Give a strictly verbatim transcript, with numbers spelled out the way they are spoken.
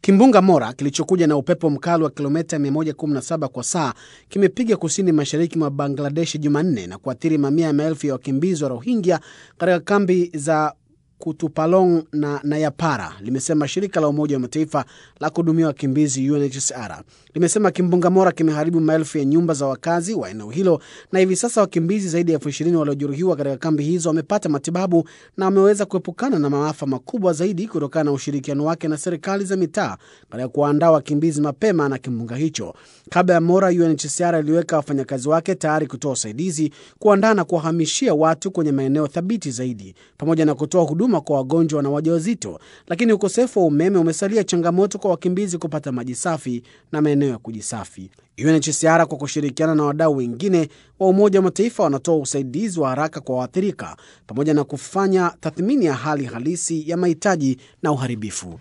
Kimbunga Mora kilichokuja na upepo mkali wa kilomita mia moja kumi na saba kwa saa kimepiga kusini mashariki mwa Bangladesh Jumanne na kuathiri mamia ya maelfu ya wakimbizi wa Rohingya katika kambi za Kutupalong na Nayapara, limesema shirika la Umoja wa Mataifa la kuhudumia wakimbizi U N H C R. Limesema kimbunga Mora kimeharibu maelfu ya nyumba za wakazi wa eneo hilo na hivi sasa wakimbizi zaidi ya elfu ishirini waliojeruhiwa katika kambi hizo wamepata matibabu na wameweza kuepukana na maafa makubwa zaidi kutokana na ushirikiano wake na serikali za mitaa katika kuandaa wakimbizi mapema na kimbunga hicho. Kabla ya Mora, U N H C R iliweka wafanyakazi wake tayari kutoa usaidizi, kuandaa na kuwahamishia watu kwenye maeneo thabiti zaidi, pamoja na kutoa huduma kwa wagonjwa na wajawazito, lakini ukosefu wa umeme umesalia changamoto kwa wakimbizi kupata maji safi na maeneo ya kujisafi. U N H C R kwa kushirikiana na wadau wengine wa Umoja wa Mataifa wanatoa usaidizi wa haraka kwa waathirika pamoja na kufanya tathmini ya hali halisi ya mahitaji na uharibifu.